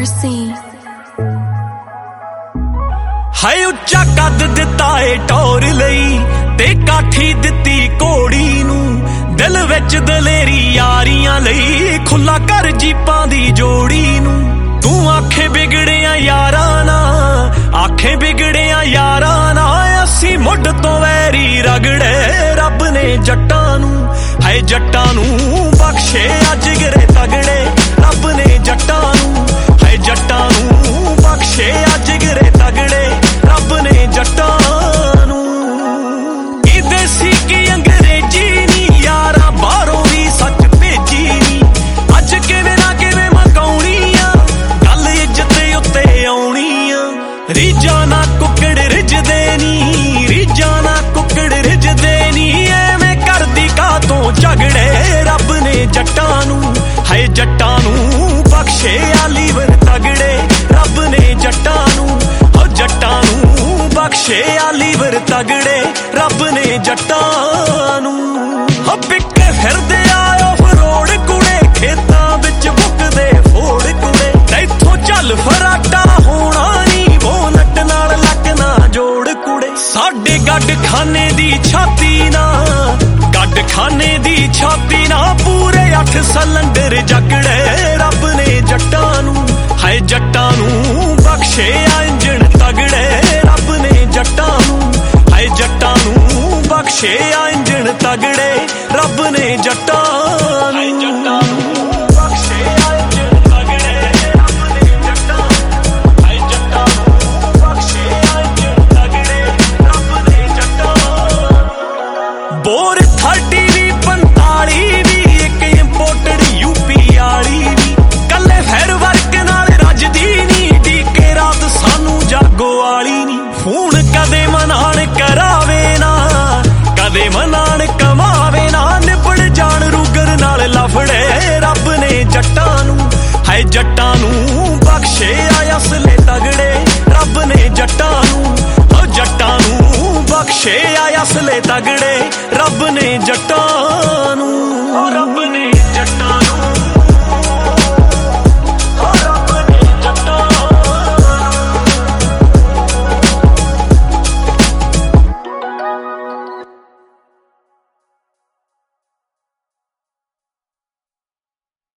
Mercy. हाय उच्चा कद दिता ए टोर लई ते काठी दिती घोड़ी नू दिल विच दलेरी यारियां लई खुला कर जीपां दी जोड़ी नू तू आखे बिगड़िया यारां ना आखे बिगड़िया यारां ना असी मुड तो वैरी रगड़े रब ने जट्टां नू हाय जट्टां नू बख्शे अज गिरे तगड़े रब ने जट्टां नू हाय जट्टां नू बख्शे अज गिरे तगड़े रब ने जट्टां नू की देसी की अंग्रेजी नी यारा बाहरों भी सच भेजी नी अज किवें ना किवें मकाउणी आ गल इज्जत उत्ते आउणी आ रीजा ना कुकड़ रिजदे नी रीजा ना कुकड़ रिजदे नी एवें करदी कातों झगड़े रब ने जट्टां नू हाय जट्टां नू बख्शे आ लीवर तगड़े रब ने जट्टां नू ओ जट्टां नू बख्शे आ लीवर तगड़े रब ने जट्टां नू हो पिक फिरदे आयो फरोड़ कुड़े खेतां विच बुकदे फोड़ कुड़े इत्थों चल फराटा होना नी बोनट नाल लक ना जोड़ कुड़े साडे गड्ड खाने दी छाती ना गड्ड खाने दी छाती ना पूरे 8 सिलेंडर जगड़े रब ने जट्टां नू हाय जट्टां नू बख्शे आ इंजन तगड़े रब ने जट्टां नू हाय जट्टां नू बख्शे आ इंजन तगड़े रब ने जट्टां नू बख्शे आ इंजन तगड़े रब ने जट्टां हाय जट्टां नू बख्शे आ इंजन तगड़े रब ने जट्टां बोर 30 भी 45 भी एक इंपोर्टेड यूपी वाली भी कल्ले फिर वर्क नाल रजदी नी डीके रात सानू जागो वाली नी फोन कदे मनाण करावे ना कदे मनाण कमावे ना निबड़ जान रूगर नाल लफड़े रब ने जट्टां नू हाय जट्टां नू बख्शे आ असले तगड़े रब ने जट्टां नू ओ जट्टां नू बख्शे आ असले तगड़े